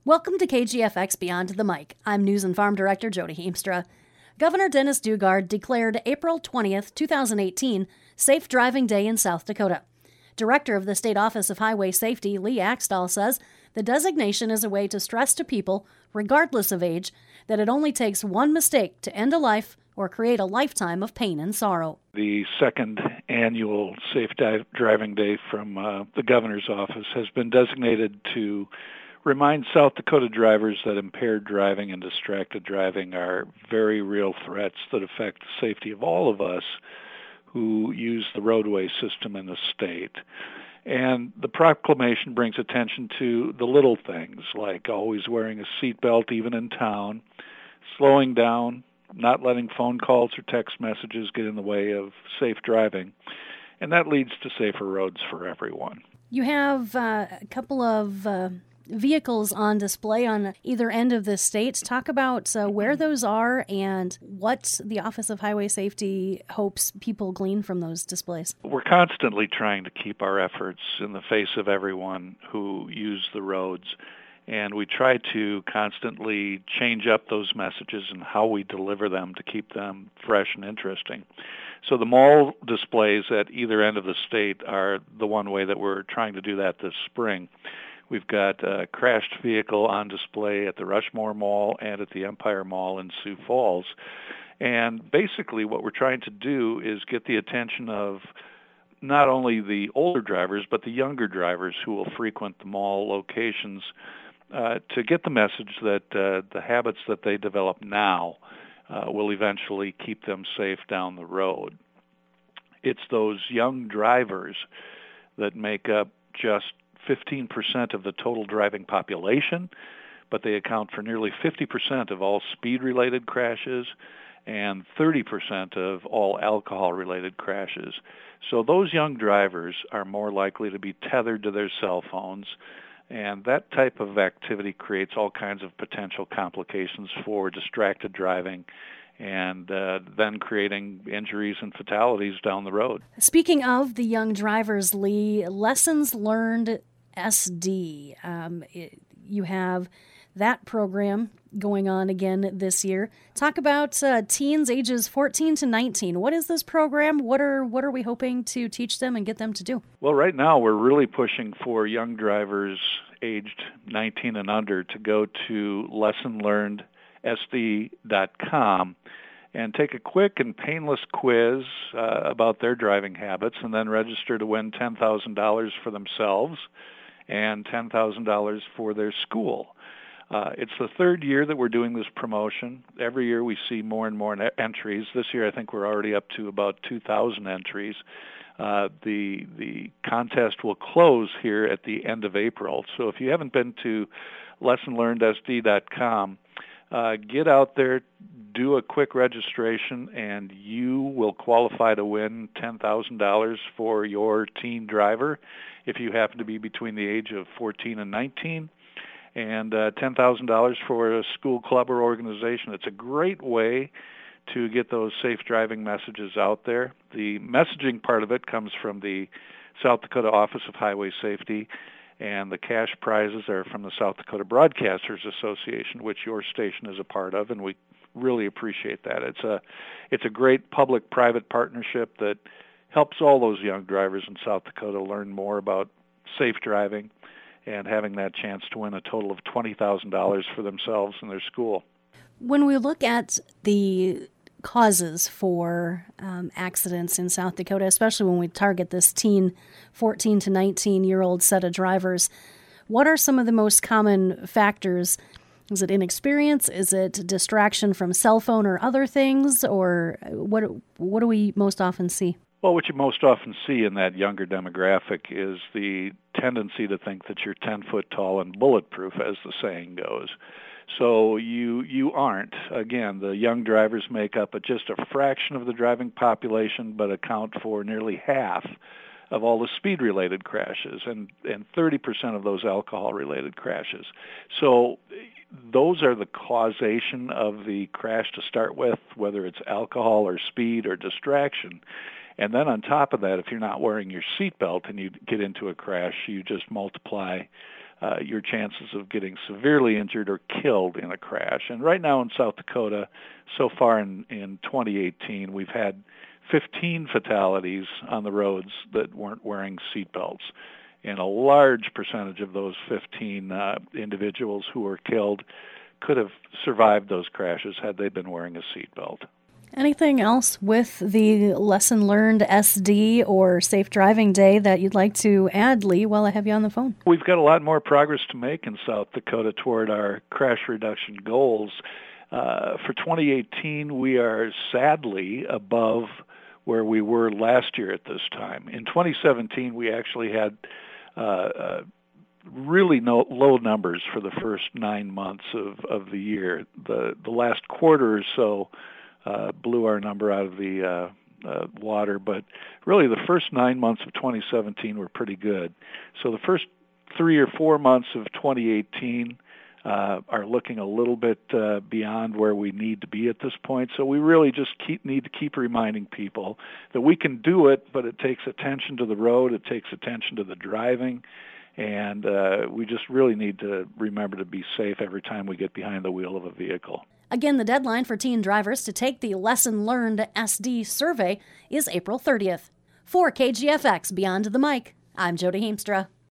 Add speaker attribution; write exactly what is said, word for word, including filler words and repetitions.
Speaker 1: Welcome to K G F X Beyond the Mic. I'm News and Farm Director Jody Heemstra. Governor Dennis Daugaard declared April twentieth, twenty eighteen, Safe Driving Day in South Dakota. Director of the State Office of Highway Safety, Lee Axtell, says the designation is a way to stress to people, regardless of age, that it only takes one mistake to end a life or create a lifetime of pain and sorrow.
Speaker 2: The second annual Safe Di- Driving Day from uh, the governor's office has been designated to remind South Dakota drivers that impaired driving and distracted driving are very real threats that affect the safety of all of us who use the roadway system in the state. And the proclamation brings attention to the little things, like always wearing a seatbelt even in town, slowing down, not letting phone calls or text messages get in the way of safe driving. And that leads to safer roads for everyone.
Speaker 1: You have uh, a couple of uh, vehicles on display on either end of the state. Talk about uh, where those are and what the Office of Highway Safety hopes people glean from those displays.
Speaker 2: We're constantly trying to keep our efforts in the face of everyone who use the roads, and we try to constantly change up those messages and how we deliver them to keep them fresh and interesting. So the mall displays at either end of the state are the one way that we're trying to do that this spring. We've got a crashed vehicle on display at the Rushmore Mall and at the Empire Mall in Sioux Falls. And basically what we're trying to do is get the attention of not only the older drivers, but the younger drivers who will frequent the mall locations uh, to get the message that uh, the habits that they develop now uh, will eventually keep them safe down the road. It's those young drivers that make up just fifteen percent of the total driving population, but they account for nearly fifty percent of all speed-related crashes and thirty percent of all alcohol-related crashes. So those young drivers are more likely to be tethered to their cell phones, and that type of activity creates all kinds of potential complications for distracted driving and uh, then creating injuries and fatalities down the road.
Speaker 1: Speaking of the young drivers, Lee, Lessons Learned S D. Um, it, you have that program going on again this year. Talk about uh, teens ages fourteen to nineteen. What is this program? What are what are we hoping to teach them and get them to do?
Speaker 2: Well, right now we're really pushing for young drivers aged nineteen and under to go to lesson learned S D dot com and take a quick and painless quiz uh, about their driving habits, and then register to win ten thousand dollars for themselves and ten thousand dollars for their school. Uh, it's the third year that we're doing this promotion. Every year we see more and more ne- entries. This year I think we're already up to about two thousand entries. Uh, the the contest will close here at the end of April. So if you haven't been to lesson learned S D dot com, uh, get out there, do a quick registration, and you will qualify to win ten thousand dollars for your teen driver if you happen to be between the age of fourteen and nineteen, and uh, ten thousand dollars for a school, club, or organization. It's a great way to get those safe driving messages out there. The messaging part of it comes from the South Dakota Office of Highway Safety, and the cash prizes are from the South Dakota Broadcasters Association, which your station is a part of, and we really appreciate that. It's a it's a great public-private partnership that helps all those young drivers in South Dakota learn more about safe driving and having that chance to win a total of twenty thousand dollars for themselves and their school.
Speaker 1: When we look at the causes for um, accidents in South Dakota, especially when we target this teen, fourteen to nineteen-year-old set of drivers, what are some of the most common factors? Is it inexperience? Is it distraction from cell phone or other things? Or what what do we most often see?
Speaker 2: Well, what you most often see in that younger demographic is the tendency to think that you're ten foot tall and bulletproof, as the saying goes. So you you aren't. Again, the young drivers make up a, just a fraction of the driving population, but account for nearly half of all the speed-related crashes and, and thirty percent of those alcohol-related crashes. So those are the causation of the crash to start with, whether it's alcohol or speed or distraction. And then on top of that, if you're not wearing your seatbelt and you get into a crash, you just multiply uh, your chances of getting severely injured or killed in a crash. And right now in South Dakota, so far in, in twenty eighteen, we've had fifteen fatalities on the roads that weren't wearing seatbelts. And a large percentage of those fifteen uh, individuals who were killed could have survived those crashes had they been wearing a seatbelt.
Speaker 1: Anything else with the Lesson Learned S D or Safe Driving Day that you'd like to add, Lee, while I have you on the phone?
Speaker 2: We've got a lot more progress to make in South Dakota toward our crash reduction goals. Uh, for twenty eighteen, we are sadly above where we were last year at this time. In twenty seventeen, we actually had uh, uh, really no, low numbers for the first nine months of, of the year. The, the last quarter or so Uh, blew our number out of the uh, uh, water, but really the first nine months of twenty seventeen were pretty good. So the first three or four months of twenty eighteen uh, are looking a little bit uh, beyond where we need to be at this point. So we really just keep, need to keep reminding people that we can do it, but it takes attention to the road, it takes attention to the driving, and uh, we just really need to remember to be safe every time we get behind the wheel of a vehicle.
Speaker 1: Again, the deadline for teen drivers to take the Lesson Learned S D survey is April thirtieth. For K G F X Beyond the Mic, I'm Jody Heemstra.